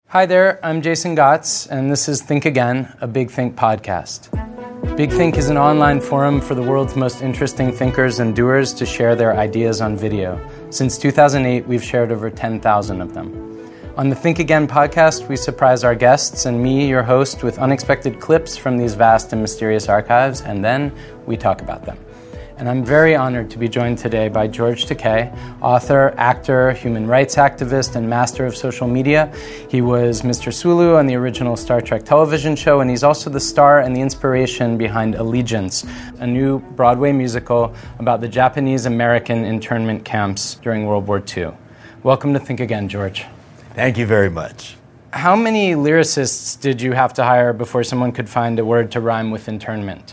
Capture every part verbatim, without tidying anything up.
Hi there, I'm Jason Gotts, and this is Think Again, a Big Think podcast. Big Think is an online forum for the world's most interesting thinkers and doers to share their ideas on video. Since two thousand eight, we've shared over ten thousand of them. On the Think Again podcast, we surprise our guests and me, your host, with unexpected clips from these vast and mysterious archives, and then we talk about them. And I'm very honored to be joined today by George Takei, author, actor, human rights activist, and master of social media. He was Mister Sulu on the original Star Trek television show, and he's also the star and the inspiration behind Allegiance, a new Broadway musical about the Japanese-American internment camps during World War Two. Welcome to Think Again, George. Thank you very much. How many lyricists did you have to hire before someone could find a word to rhyme with internment?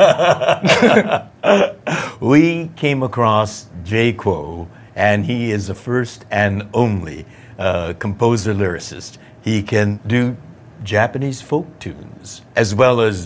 We came across Jay Quo, and he is the first and only uh, composer-lyricist. He can do Japanese folk tunes, as well as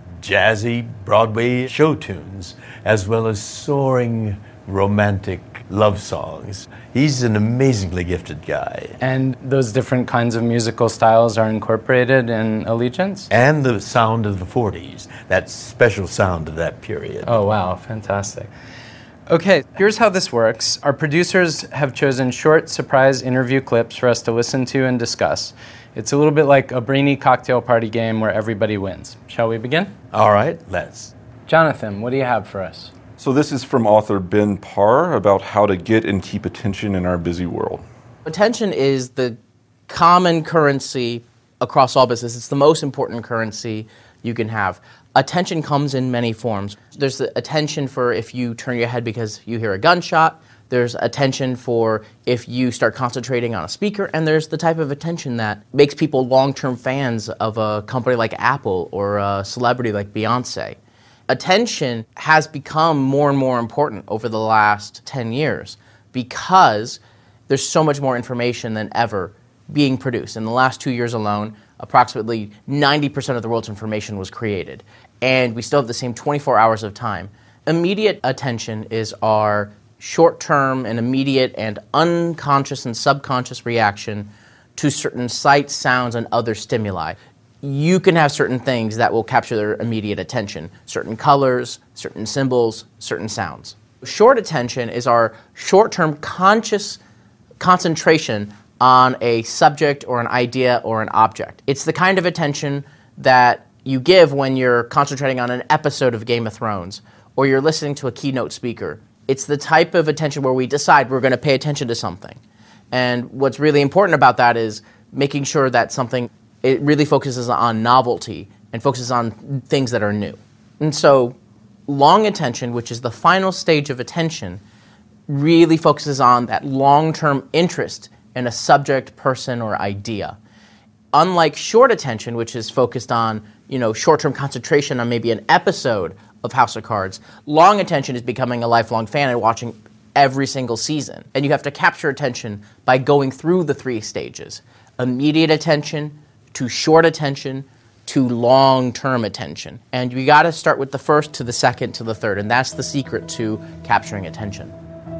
jazzy Broadway show tunes, as well as soaring romantic love songs. He's an amazingly gifted guy. And those different kinds of musical styles are incorporated in Allegiance? And the sound of the forties, that special sound of that period. Oh, wow, fantastic. Okay, here's how this works. Our producers have chosen short surprise interview clips for us to listen to and discuss. It's a little bit like a brainy cocktail party game where everybody wins. Shall we begin? All right, let's. Jonathan, what do you have for us? So this is from author Ben Parr about how to get and keep attention in our busy world. Attention is the common currency across all business. It's the most important currency you can have. Attention comes in many forms. There's the attention for if you turn your head because you hear a gunshot. There's attention for if you start concentrating on a speaker. And there's the type of attention that makes people long-term fans of a company like Apple or a celebrity like Beyonce. Attention has become more and more important over the last ten years because there's so much more information than ever being produced. In the last two years alone, approximately ninety percent of the world's information was created, and we still have the same twenty-four hours of time. Immediate attention is our short-term and immediate and unconscious and subconscious reaction to certain sights, sounds, and other stimuli. You can have certain things that will capture their immediate attention, certain colors, certain symbols, certain sounds. Short attention is our short-term conscious concentration on a subject or an idea or an object. It's the kind of attention that you give when you're concentrating on an episode of Game of Thrones or you're listening to a keynote speaker. It's the type of attention where we decide we're going to pay attention to something. And what's really important about that is making sure that something it really focuses on novelty and focuses on things that are new. And so long attention, which is the final stage of attention, really focuses on that long-term interest in a subject, person, or idea. Unlike short attention, which is focused on, you know, short-term concentration on maybe an episode of House of Cards, long attention is becoming a lifelong fan and watching every single season. And you have to capture attention by going through the three stages: immediate attention, to short attention, to long-term attention. And you got to start with the first to the second to the third, and that's the secret to capturing attention.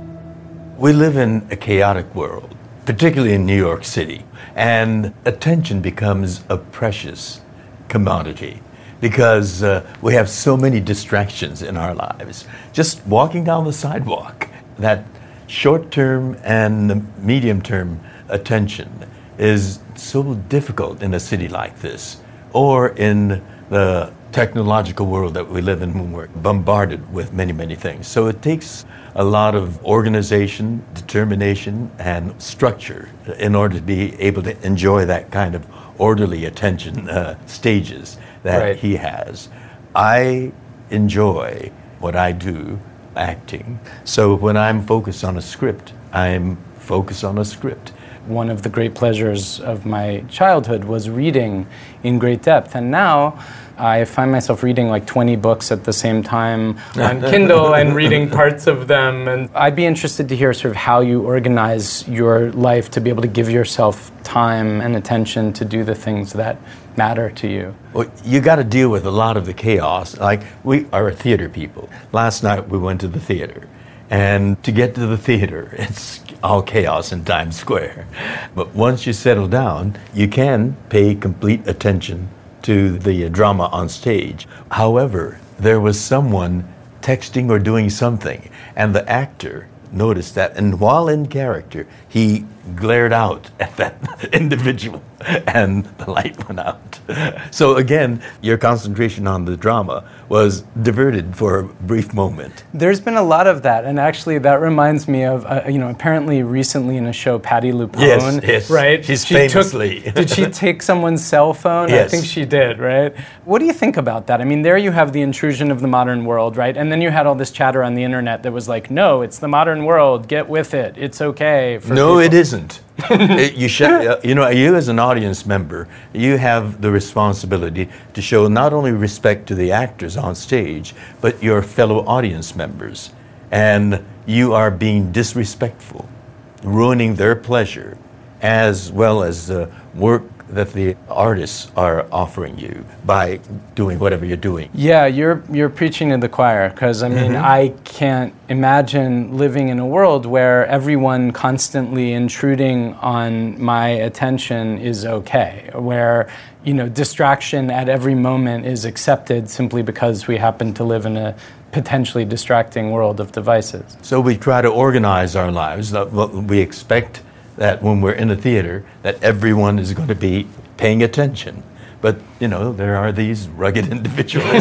We live in a chaotic world, particularly in New York City, and attention becomes a precious commodity because uh, we have so many distractions in our lives. Just walking down the sidewalk, that short-term and medium-term attention is so difficult in a city like this, or in the technological world that we live in when we're bombarded with many, many things. So it takes a lot of organization, determination, and structure in order to be able to enjoy that kind of orderly attention uh, stages that right. he has. I enjoy what I do, acting. So when I'm focused on a script, I'm focused on a script. One of the great pleasures of my childhood was reading in great depth, and now I find myself reading like twenty books at the same time on Kindle and reading parts of them. And I'd be interested to hear sort of how you organize your life to be able to give yourself time and attention to do the things that matter to you. Well, you got to deal with a lot of the chaos. Like, we are theater people. Last night we went to the theater, And to get to the theater, it's all chaos in Times Square. But once you settle down, you can pay complete attention to the drama on stage. However, there was someone texting or doing something, and the actor noticed that, and while in character, he glared out at that individual, and the light went out. So again, your concentration on the drama was diverted for a brief moment. There's been a lot of that, and actually that reminds me of, uh, you know, apparently recently in a show, Patti LuPone, yes, yes. right? She's she famously. Took, did she take someone's cell phone? Yes. I think she did, right? What do you think about that? I mean, there you have the intrusion of the modern world, right? And then you had all this chatter on the internet that was like, no, it's the modern world, get with it, it's okay. For no, people. It isn't. it, you, sh- uh, you know, you as an audience member, you have the responsibility to show not only respect to the actors on stage, but your fellow audience members. And you are being disrespectful, ruining their pleasure, as well as the work that the artists are offering you by doing whatever you're doing. Yeah, you're you're preaching to the choir, because I mean, mm-hmm. I can't imagine living in a world where everyone constantly intruding on my attention is okay, where, you know, distraction at every moment is accepted simply because we happen to live in a potentially distracting world of devices. So we try to organize our lives. We expect that when we're in a theater, that everyone is going to be paying attention. But, you know, there are these rugged individuals,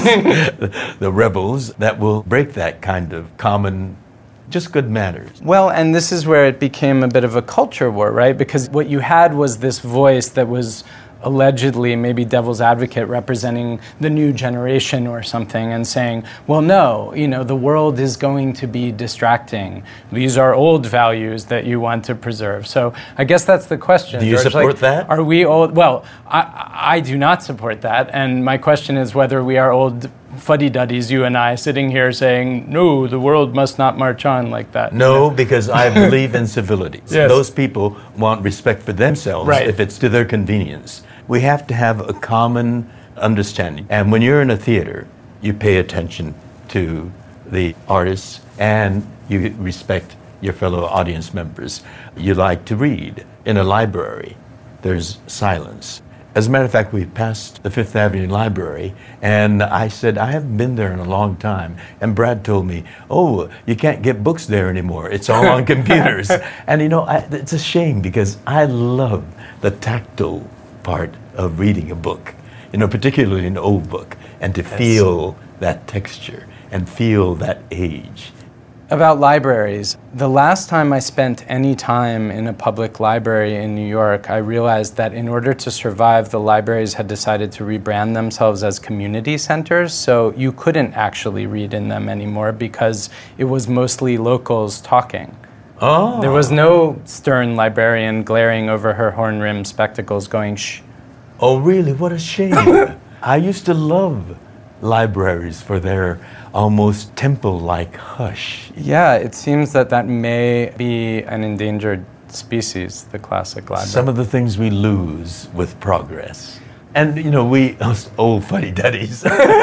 the rebels, that will break that kind of common, just good manners. Well, and this is where it became a bit of a culture war, right? Because what you had was this voice that was allegedly maybe devil's advocate representing the new generation or something, and saying, well, no, you know, the world is going to be distracting. These are old values that you want to preserve. So I guess that's the question. Do you George. support like, that? Are we old? Well, I, I do not support that. And my question is whether we are old fuddy-duddies, you and I, sitting here saying, no, the world must not march on like that. No, you know? Because I believe in civility. Yes. Those people want respect for themselves, right, if it's to their convenience. We have to have a common understanding. And when you're in a theater, you pay attention to the artists and you respect your fellow audience members. You like to read. In a library, there's silence. As a matter of fact, we passed the Fifth Avenue Library, and I said, I haven't been there in a long time. And Brad told me, oh, you can't get books there anymore. It's all on computers. And, you know, I, it's a shame because I love the tactile part of reading a book, you know, particularly an old book, and to yes. feel that texture and feel that age. About libraries, the last time I spent any time in a public library in New York, I realized that in order to survive, the libraries had decided to rebrand themselves as community centers, so you couldn't actually read in them anymore because it was mostly locals talking. Oh. There was no stern librarian glaring over her horn-rimmed spectacles going, shh. Oh, really? What a shame. I used to love libraries for their almost temple-like hush. Yeah, it seems that that may be an endangered species, the classic library. Some of the things we lose with progress. And, you know, we, us old fuddy-duddies,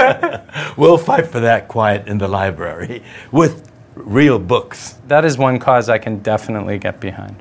we'll fight for that quiet in the library with real books. That is one cause I can definitely get behind.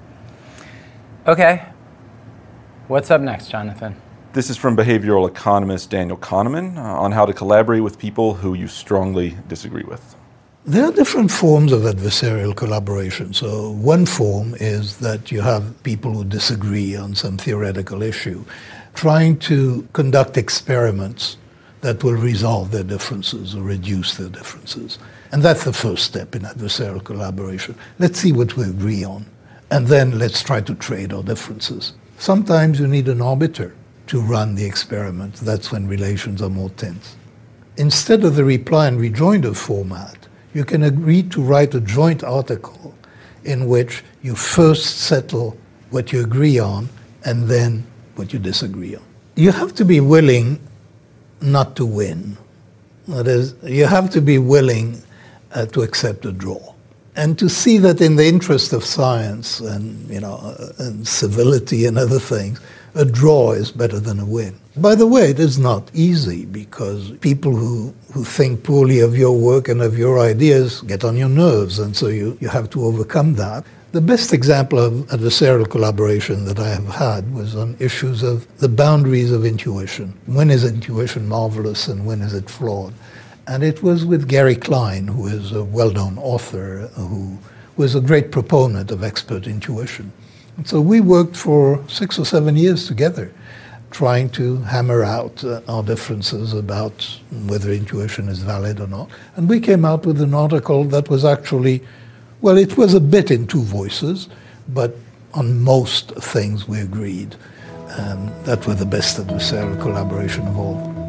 Okay. What's up next, Jonathan? This is from behavioral economist Daniel Kahneman uh, on how to collaborate with people who you strongly disagree with. There are different forms of adversarial collaboration. So one form is that you have people who disagree on some theoretical issue, trying to conduct experiments that will resolve their differences or reduce their differences. And that's the first step in adversarial collaboration. Let's see what we agree on, and then let's try to trade our differences. Sometimes you need an arbiter to run the experiment. That's when relations are more tense. Instead of the reply and rejoinder format, you can agree to write a joint article in which you first settle what you agree on and then what you disagree on. You have to be willing not to win. That is, you have to be willing uh, to accept a draw. And to see that in the interest of science and, you know, uh, and civility and other things, a draw is better than a win. By the way, it is not easy because people who, who think poorly of your work and of your ideas get on your nerves, and so you, you have to overcome that. The best example of adversarial collaboration that I have had was on issues of the boundaries of intuition. When is intuition marvelous and when is it flawed? And it was with Gary Klein, who is a well-known author who was a great proponent of expert intuition. And so we worked for six or seven years together, trying to hammer out uh, our differences about whether intuition is valid or not. And we came out with an article that was actually, well, it was a bit in two voices, but on most things we agreed. And that was the best adversarial collaboration of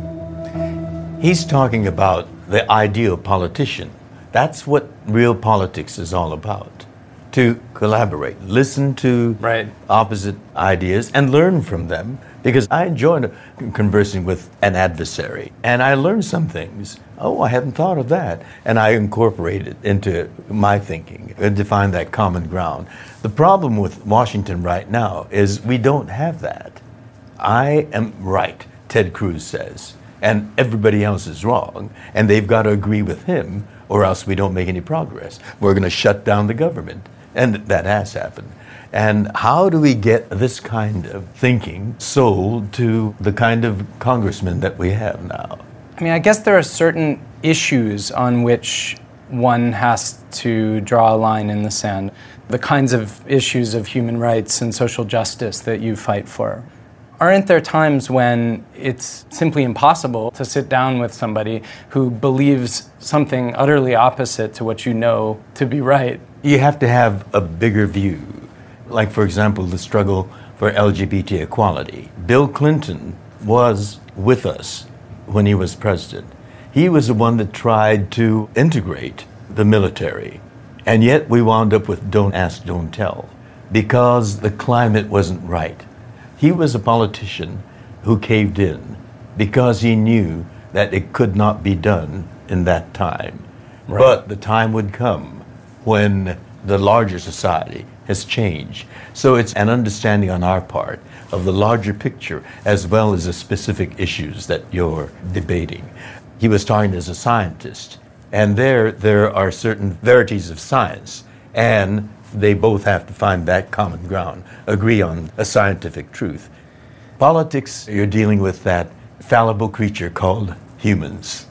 all. He's talking about the ideal politician. That's what real politics is all about. To collaborate, listen to right. opposite ideas and learn from them. Because I enjoyed conversing with an adversary, and I learned some things. Oh, I hadn't thought of that. And I incorporate it into my thinking and to find that common ground. The problem with Washington right now is we don't have that. I am right, Ted Cruz says, and everybody else is wrong, and they've got to agree with him or else we don't make any progress. We're going to shut down the government, and that has happened. And how do we get this kind of thinking sold to the kind of congressmen that we have now? I mean, I guess there are certain issues on which one has to draw a line in the sand. The kinds of issues of human rights and social justice that you fight for. Aren't there times when it's simply impossible to sit down with somebody who believes something utterly opposite to what you know to be right? You have to have a bigger view. Like, for example, the struggle for L G B T equality. Bill Clinton was with us when he was president. He was the one that tried to integrate the military. And yet we wound up with don't ask, don't tell, because the climate wasn't right. He was a politician who caved in because he knew that it could not be done in that time. Right. But the time would come when the larger society has changed. So it's an understanding on our part of the larger picture as well as the specific issues that you're debating. He was talking as a scientist, and there there are certain verities of science, and they both have to find that common ground, agree on a scientific truth. Politics, you're dealing with that fallible creature called humans.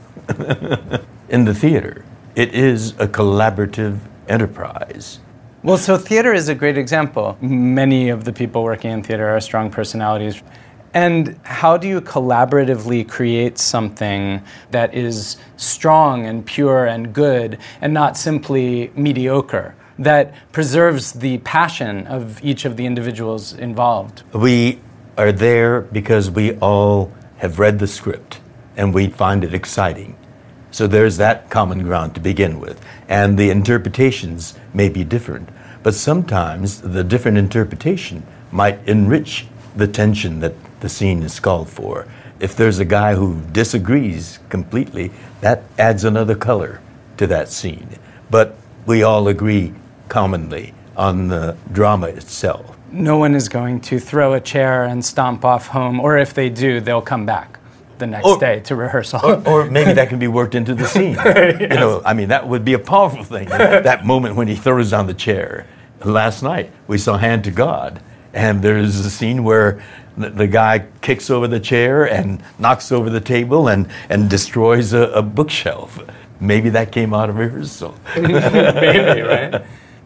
In the theater, it is a collaborative enterprise. Well, so theater is a great example. Many of the people working in theater are strong personalities. And how do you collaboratively create something that is strong and pure and good and not simply mediocre, that preserves the passion of each of the individuals involved? We are there because we all have read the script and we find it exciting. So there's that common ground to begin with. And the interpretations may be different, but sometimes the different interpretation might enrich the tension that the scene is called for. If there's a guy who disagrees completely, that adds another color to that scene. But we all agree commonly on the drama itself. No one is going to throw a chair and stomp off home, or if they do, they'll come back the next or, day to rehearsal. Or, or maybe that can be worked into the scene. Yes. You know, I mean, that would be a powerful thing, that moment when he throws down the chair. Last night, we saw Hand to God, and there's a scene where the, the guy kicks over the chair and knocks over the table and, and destroys a, a bookshelf. Maybe that came out of rehearsal. Maybe, right?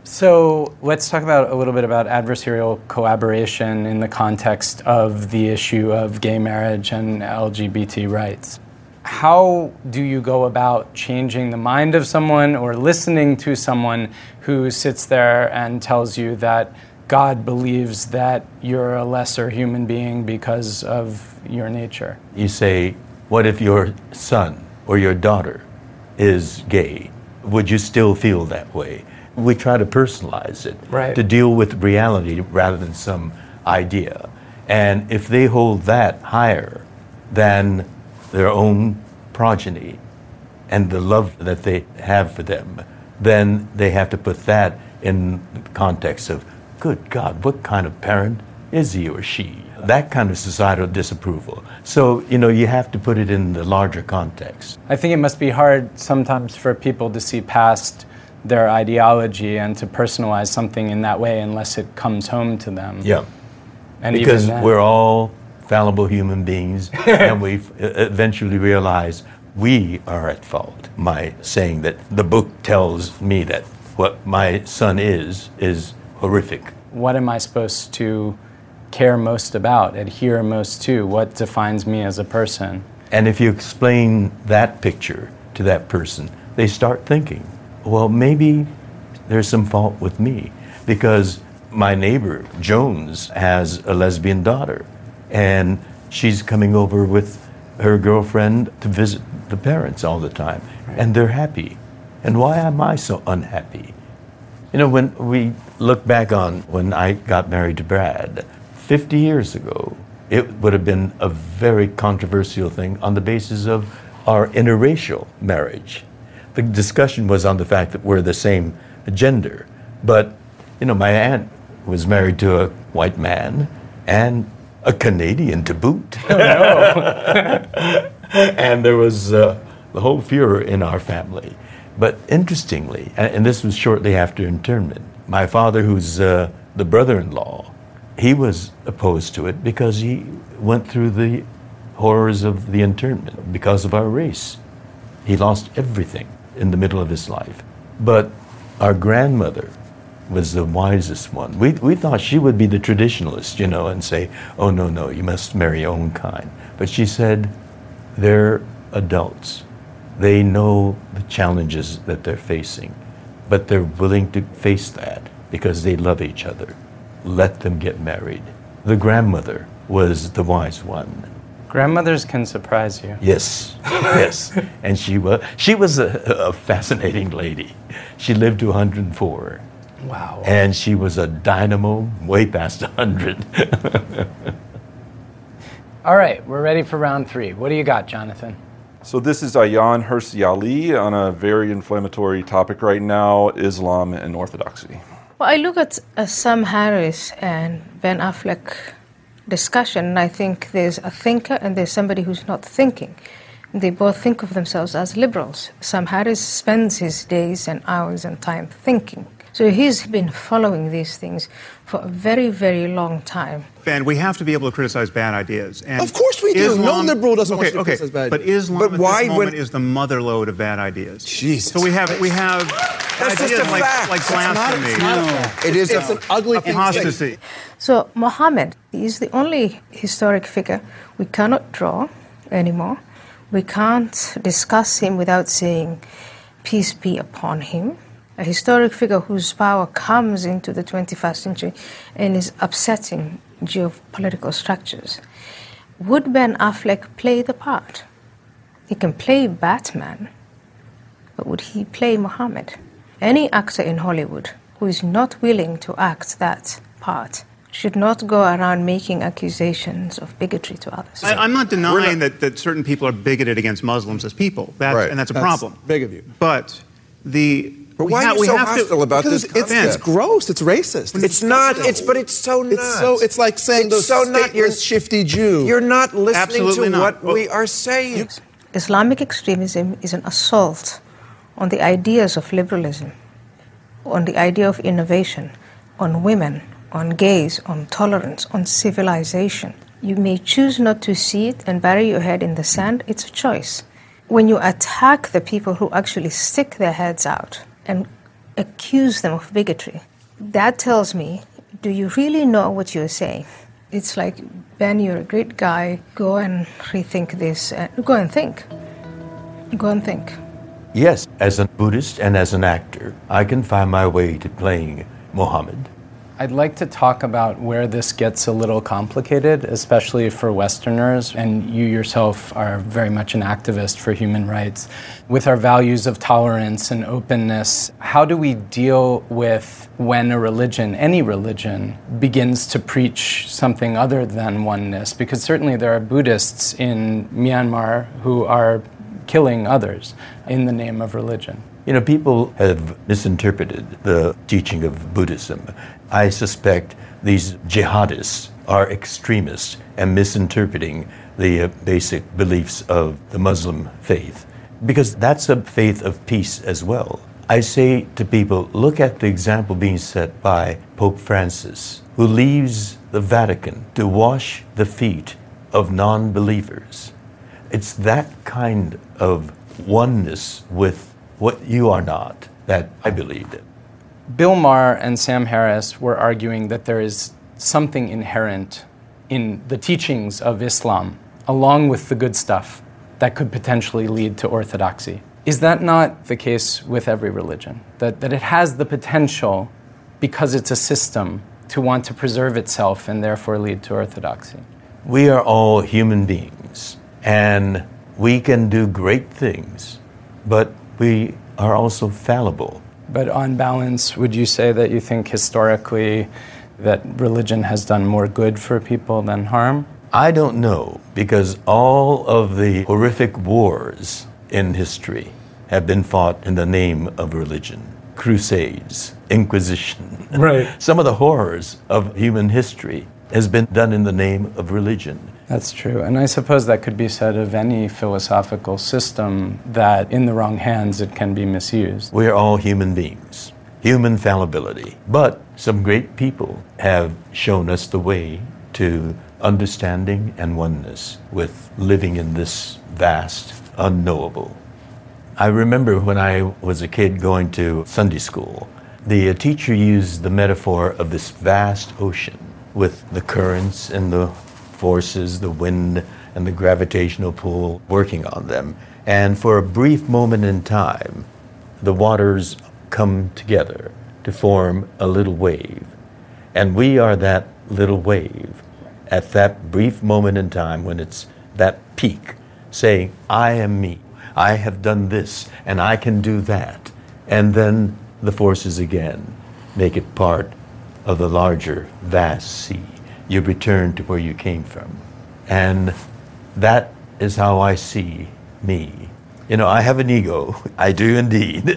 So let's talk about a little bit about adversarial collaboration in the context of the issue of gay marriage and L G B T rights. How do you go about changing the mind of someone or listening to someone who sits there and tells you that God believes that you're a lesser human being because of your nature? You say, what if your son or your daughter is gay? Would you still feel that way? We try to personalize it, right, to deal with reality rather than some idea. And if they hold that higher than their own progeny and the love that they have for them, then they have to put that in the context of, good God, what kind of parent is he or she? that kind of societal disapproval. So, you know, you have to put it in the larger context. I think it must be hard sometimes for people to see past their ideology and to personalize something in that way unless it comes home to them. Yeah, and because even then, we're all fallible human beings, and we eventually realize we are at fault. My saying that the book tells me that what my son is, is horrific. What am I supposed to care most about, adhere most to? What defines me as a person? And if you explain that picture to that person, they start thinking, well, maybe there's some fault with me, because my neighbor, Jones, has a lesbian daughter, and she's coming over with her girlfriend to visit the parents all the time, and they're happy. And why am I so unhappy? You know, when we look back on when I got married to Brad, fifty years ago, it would have been a very controversial thing on the basis of our interracial marriage. The discussion was on the fact that we're the same gender. But, you know, my aunt was married to a white man and a Canadian to boot. Oh, no. And there was uh, the whole furor in our family. But interestingly, and, and this was shortly after internment, my father, who's uh, the brother-in-law, he was opposed to it because he went through the horrors of the internment because of our race. He lost everything in the middle of his life. But our grandmother was the wisest one. We, we thought she would be the traditionalist, you know, and say, oh, no, no, you must marry your own kind. But she said, they're adults. They know the challenges that they're facing, but they're willing to face that because they love each other. Let them get married. The grandmother was the wise one. Grandmothers can surprise you. Yes, yes. And she was, she was a, a fascinating lady. She lived to one hundred four. Wow. And she was a dynamo way past one hundred. All right, we're ready for round three. What do you got, Jonathan? So this is Ayaan Hirsi Ali on a very inflammatory topic right now, Islam and Orthodoxy. Well, I look at uh, Sam Harris and Ben Affleck discussion, and I think there's a thinker and there's somebody who's not thinking. They both think of themselves as liberals. Sam Harris spends his days and hours and time thinking. So he's been following these things for a very, very long time. Ben, we have to be able to criticize bad ideas. And of course we do. Islam, no liberal doesn't okay, want to okay, criticize bad but ideas. Islam but at why this moment would... is the motherlode of bad ideas. Jesus. So we have we have That's ideas just a like, fact. like It's not- blasphemy. it's not a fact. It is it's an ugly thing to say. apostasy. So Muhammad is the only historic figure we cannot draw anymore. We can't discuss him without saying, peace be upon him. A historic figure whose power comes into the twenty-first century and is upsetting geopolitical structures. Would Ben Affleck play the part? He can play Batman, but would he play Muhammad? Any actor in Hollywood who is not willing to act that part should not go around making accusations of bigotry to others. I, I'm not denying not, that, that certain people are bigoted against Muslims as people, that's, right. and that's a that's problem. Big of you. But the But we why ha- are you we so have hostile to, about because this it's, concept? It's gross. It's racist. It's, It's not. It's but it's so not. It's so. It's like saying It's those so not. You're- stateless, shifty Jew. You're not listening Absolutely to not. what Well, we are saying. Islamic extremism is an assault on the ideas of liberalism, on the idea of innovation, on women, on gays, on tolerance, on civilization. You may choose not to see it and bury your head in the sand. It's a choice. When you attack the people who actually stick their heads out and accuse them of bigotry, that tells me, do you really know what you're saying? It's like, Ben, you're a great guy. Go and rethink this. Uh, go and think. Go and think. Yes, as a Buddhist and as an actor, I can find my way to playing Muhammad. I'd like to talk about where this gets a little complicated, especially for Westerners, and you yourself are very much an activist for human rights. With our values of tolerance and openness, how do we deal with when a religion, any religion, begins to preach something other than oneness? Because certainly there are Buddhists in Myanmar who are killing others in the name of religion. You know, people have misinterpreted the teaching of Buddhism. I suspect these jihadists are extremists and misinterpreting the uh, basic beliefs of the Muslim faith, because that's a faith of peace as well. I say to people, look at the example being set by Pope Francis, who leaves the Vatican to wash the feet of non-believers. It's that kind of oneness with what you are not that I believed in. Bill Maher and Sam Harris were arguing that there is something inherent in the teachings of Islam, along with the good stuff, that could potentially lead to orthodoxy. Is that not the case with every religion? That, that it has the potential, because it's a system, to want to preserve itself and therefore lead to orthodoxy? We are all human beings, and we can do great things, but we are also fallible. But on balance, would you say that you think historically that religion has done more good for people than harm? I don't know, because all of the horrific wars in history have been fought in the name of religion. Crusades, Inquisition. Right. Some of the horrors of human history has been done in the name of religion. That's true. And I suppose that could be said of any philosophical system, that in the wrong hands it can be misused. We are all human beings, human fallibility. But some great people have shown us the way to understanding and oneness with living in this vast, unknowable. I remember when I was a kid going to Sunday school, the teacher used the metaphor of this vast ocean with the currents and the forces, the wind and the gravitational pull working on them. And for a brief moment in time, the waters come together to form a little wave. And we are that little wave at that brief moment in time when it's that peak, saying, I am me. I have done this, and I can do that. And then the forces again make it part of the larger, vast sea. You return to where you came from. And that is how I see me. You know, I have an ego. I do indeed.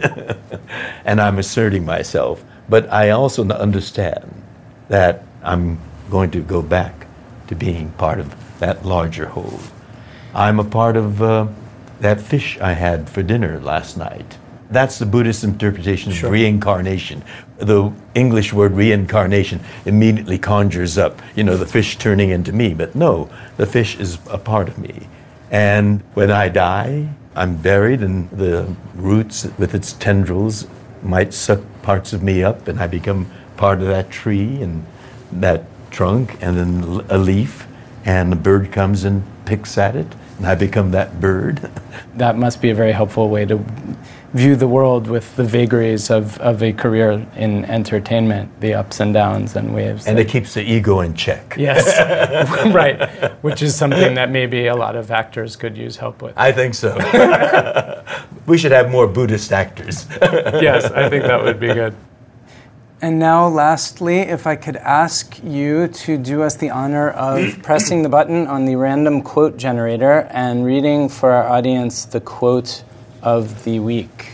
And I'm asserting myself. But I also understand that I'm going to go back to being part of that larger whole. I'm a part of uh, that fish I had for dinner last night. That's the Buddhist interpretation Sure. of reincarnation. The English word reincarnation immediately conjures up, you know, the fish turning into me. But no, the fish is a part of me. And when I die, I'm buried, and the roots with its tendrils might suck parts of me up, and I become part of that tree and that trunk, and then a leaf, and a bird comes and picks at it, and I become that bird. That must be a very helpful way to view the world, with the vagaries of, of a career in entertainment, the ups and downs and waves. And it keeps the ego in check. Yes, right, which is something that maybe a lot of actors could use help with. I think so. We should have more Buddhist actors. Yes, I think that would be good. And now, lastly, if I could ask you to do us the honor of pressing the button on the random quote generator and reading for our audience the quote of the week.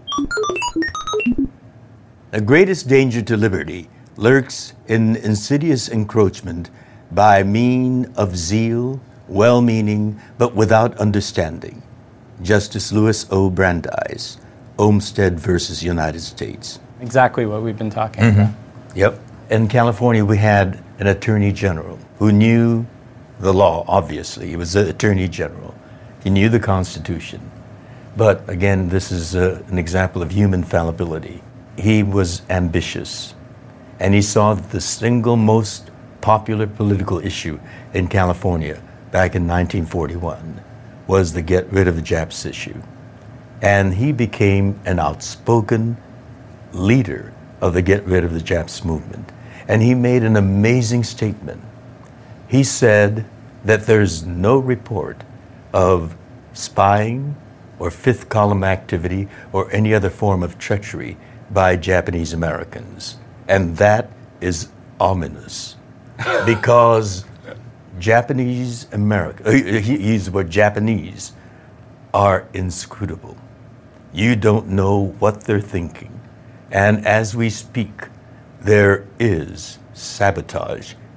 The greatest danger to liberty lurks in insidious encroachment by mean of zeal, well-meaning, but without understanding. Justice Louis O. Brandeis, Olmstead versus United States. Exactly what we've been talking Mm-hmm. about. Yep. In California, we had an attorney general who knew the law, obviously. He was the attorney general. He knew the Constitution. But again, this is uh, an example of human fallibility. He was ambitious, and he saw that the single most popular political issue in California back in nineteen forty-one was the get rid of the Japs issue. And he became an outspoken leader of the get rid of the Japs movement. And he made an amazing statement. He said that there's no report of spying or fifth column activity or any other form of treachery by Japanese Americans. And that is ominous, because Japanese America, he used the word Japanese, are inscrutable. You don't know what they're thinking. And as we speak, there is sabotage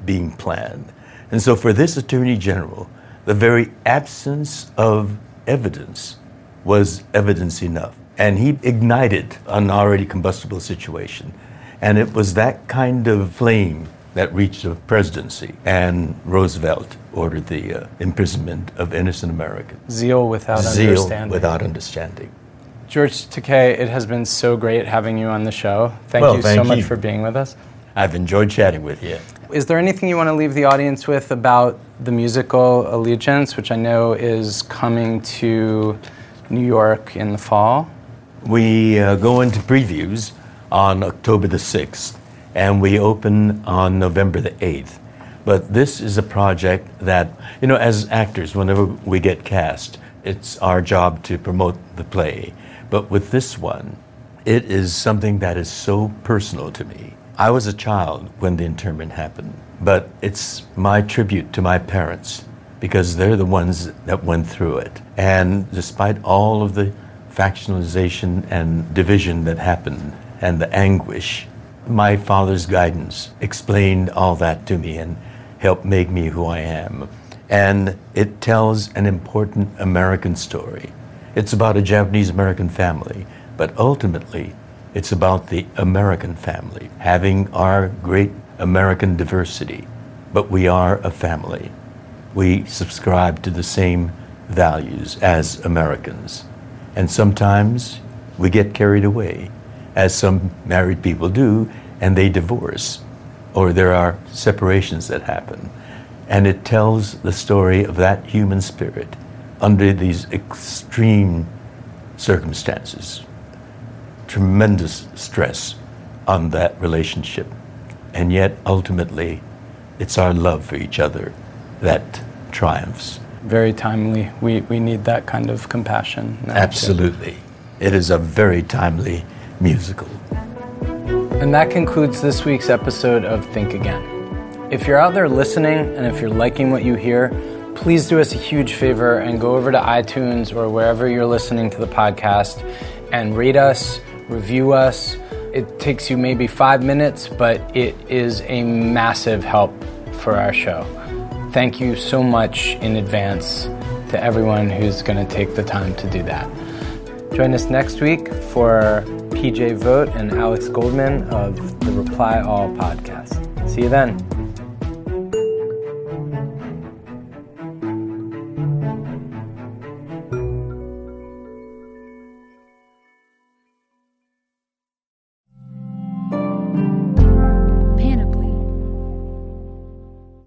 being planned. And so for this Attorney General, the very absence of evidence was evidence enough. And he ignited an already combustible situation. And it was that kind of flame that reached the presidency. And Roosevelt ordered the uh, imprisonment of innocent Americans. Zeal without Zeal understanding. without understanding. George Takei, it has been so great having you on the show. Thank Well, you thank so much you. for being with us. I've enjoyed chatting with you. Is there anything you want to leave the audience with about the musical Allegiance, which I know is coming to New York in the fall? We uh, go into previews on October the sixth, and we open on November the eighth. But this is a project that, you know, as actors, whenever we get cast, it's our job to promote the play. But with this one, it is something that is so personal to me. I was a child when the internment happened, but it's my tribute to my parents because they're the ones that went through it. And despite all of the factionalization and division that happened and the anguish, my father's guidance explained all that to me and helped make me who I am. And it tells an important American story. It's about a Japanese-American family, but ultimately, it's about the American family, having our great American diversity, but we are a family. We subscribe to the same values as Americans. And sometimes we get carried away, as some married people do, and they divorce, or there are separations that happen. And it tells the story of that human spirit under these extreme circumstances. Tremendous stress on that relationship. And yet, ultimately, it's our love for each other that triumphs. Very timely. We, we need that kind of compassion now, too. Absolutely. It is a very timely musical. And that concludes this week's episode of Think Again. If you're out there listening and if you're liking what you hear, please do us a huge favor and go over to iTunes or wherever you're listening to the podcast and rate us, review us. It takes you maybe five minutes, but it is a massive help for our show. Thank you so much in advance to everyone who's going to take the time to do that. Join us next week for P J Vogt and Alex Goldman of the Reply All podcast. See you then.